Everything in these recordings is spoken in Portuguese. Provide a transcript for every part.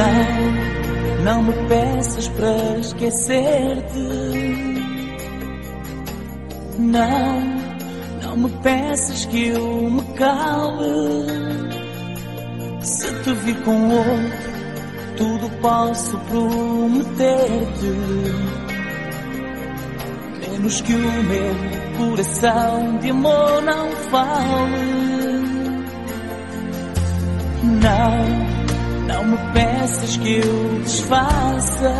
Não me peças para esquecer-te. Não me peças que eu me cale. Se te vir com outro, tudo posso prometer-te, menos que o meu coração de amor não fale. Não me peças que eu desfaça.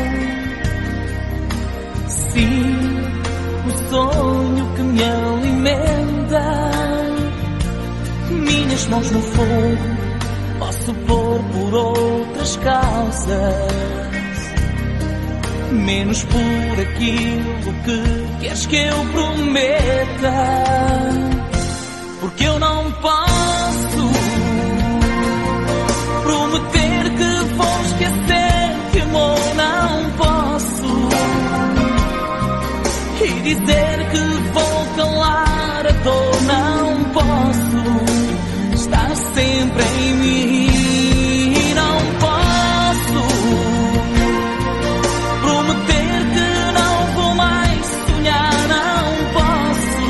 Sim, o sonho que me alimenta. Minhas mãos no fogo posso pôr por outras causas, menos por aquilo que queres que eu prometa. Porque eu não posso prometer que vou esquecer-te, amor, não posso. E dizer que vou calar a dor, não posso. Estás sempre em mim, não posso prometer que não vou mais sonhar, não posso.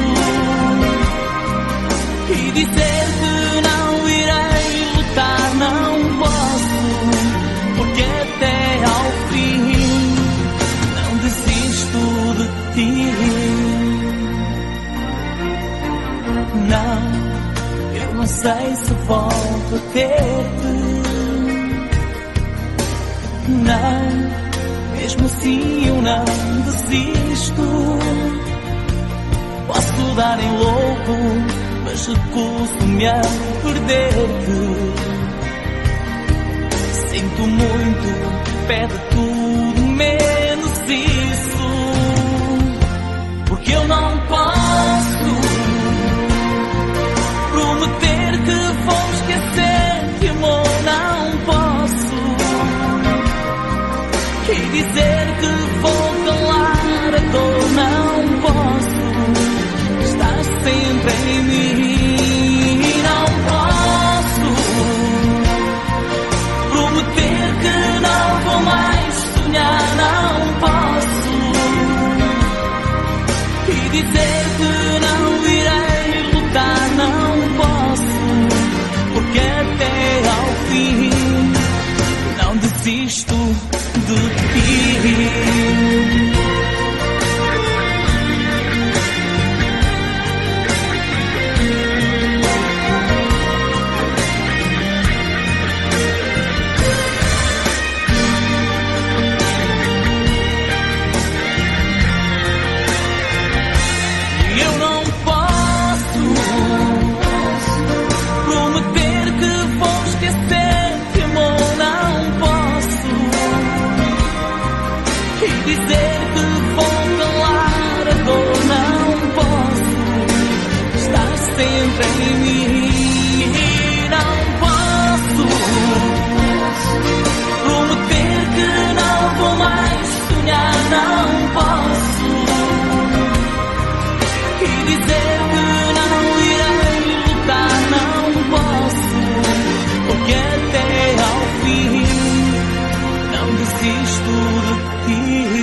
E dizer que não irei lutar, não posso. Porque até ao fim não desisto de ti. Não sei se volto a ter-te. Mesmo assim eu não desisto. Posso dar em louco, mas recuso-me a perder-te. Sinto muito, pede tudo menos isso. Porque eu não posso prometer que vou esquecer-te, amor, não posso. E dizer que vou calar a dor, não posso. Estás sempre em mim, não posso prometer que não vou mais sonhar, não posso. E dizer que não irei lutar, não posso. Porque até ao fim não desisto de ti. Em mim, não posso prometer que não vou mais sonhar, não posso. E dizer que não irei lutar, não posso. Porque até ao fim não desisto de ti.